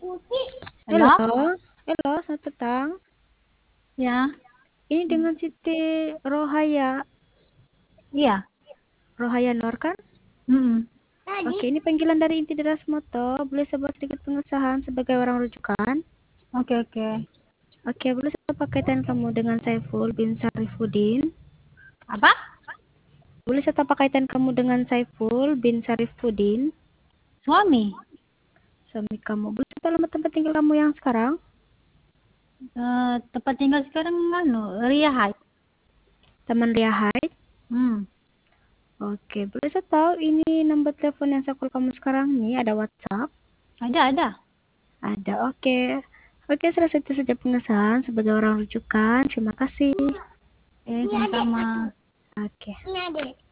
Halo, Halo? halo, selamat petang. Ya, Ini dengan Siti Rohaya, iya. Rohaya Nur kan? Mm-mm. Oke, ini panggilan dari Inti Deras Moto. Boleh saya buat sedikit pengesahan sebagai orang rujukan? Oke, oke. Oke, boleh saya pakaikan kamu dengan Saiful bin Sarifuddin? Apa? Boleh saya pakaikan kamu dengan Saiful bin Sarifuddin? Suami? Suami kamu. Boleh saya tahu alamat tempat tinggal kamu yang sekarang? Tempat tinggal sekarang Ria Hai. Taman Ria Heights? Hmm. Oke, boleh saya tahu ini nomor telepon yang saya call kamu sekarang nih, ada WhatsApp? Ada. Ada, oke. Oke, selesai itu saja pengesahan sebagai orang rujukan. Terima kasih. Sama-sama. Oke.